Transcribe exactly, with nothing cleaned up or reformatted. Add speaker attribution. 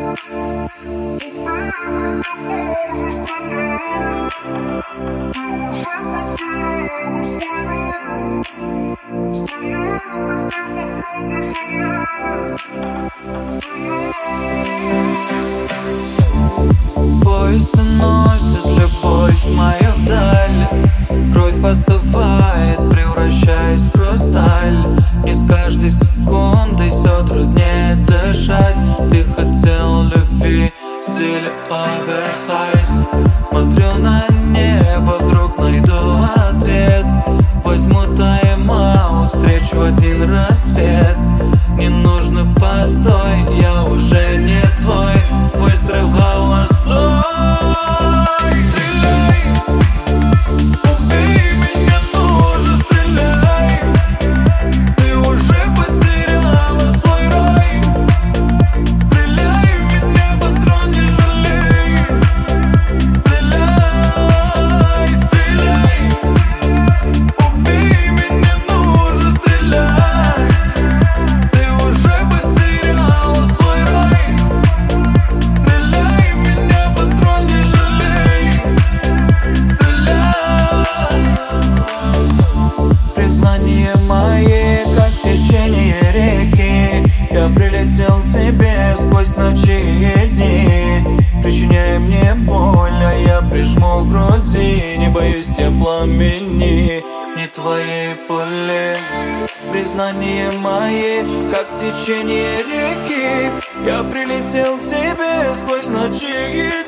Speaker 1: Поезд уносит любовь моя вдаль. Кровь остывает, превращаясь в хрусталь. Мне с каждой секундой все труднее дышать. Ты хотел любви в стиле оверсайз. Смотрю на небо, вдруг найду ответ. Возьму тайм-аут, встречу один рассвет. Не нужно постой, я уже не твой. Выстрел холостой. Стреляй, убей меня тоже, стреляй. Ты уже потеряла свой рай. Стреляй в меня, патрон не жалей. Стреляй, стреляй, убей меня тоже, стреляй. Ты уже потеряла свой рай. Стреляй в меня, патрон не жалей. Стреляй. Признание мои, как течение реки. Я прилетел к тебе сквозь ночи и дни, причиняя мне боль, а я прижму к груди. Не боюсь я пламени, не твоей пули. Признание мои, как течение реки. Я прилетел к тебе сквозь ночи и дни.